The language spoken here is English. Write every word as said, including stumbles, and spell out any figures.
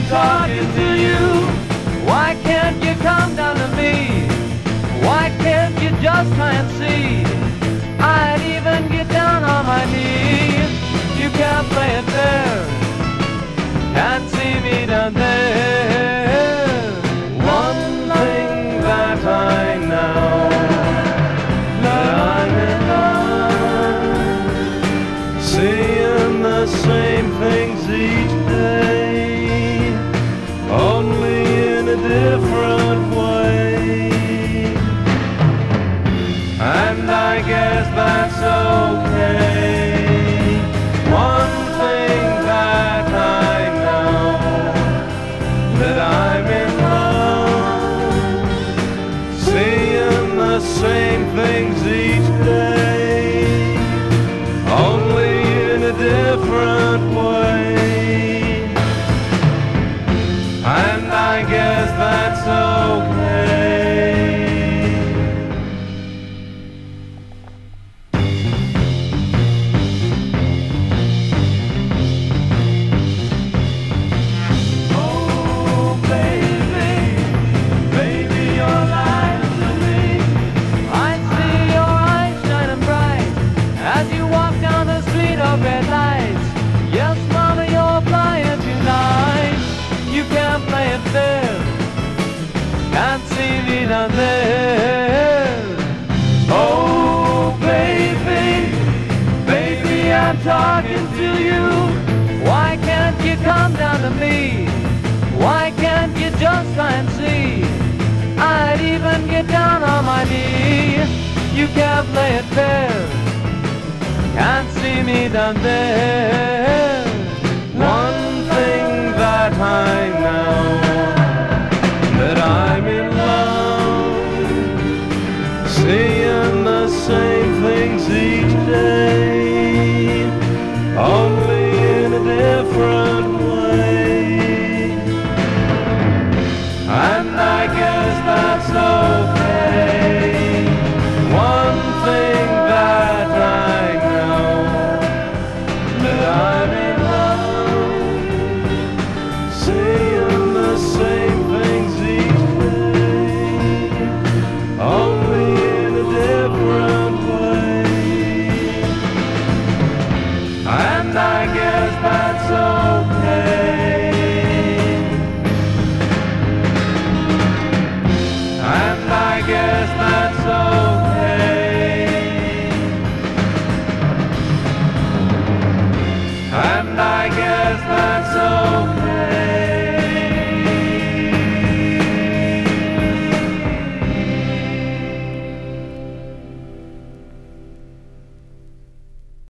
talking to you. Why can't you come down to me? Why can't you just try and see? I'd even get down on my knees. You can't play it fair. Can't see me down there. One thing that I know, that I'm in love, seeing the same things each day, only in a different way. And I guess that's okay. One thing that I know, that I'm in love, seeing the same things each day, only in a different way. And I guess that's okay. Red lights. Yes, mama, you're flying tonight. You can't play it fair. Can't see me down there. Oh, baby, baby, I'm talking to you. Why can't you come down to me? Why can't you just try and see? I'd even get down on my knees. You can't play it fair. Can't see me down there.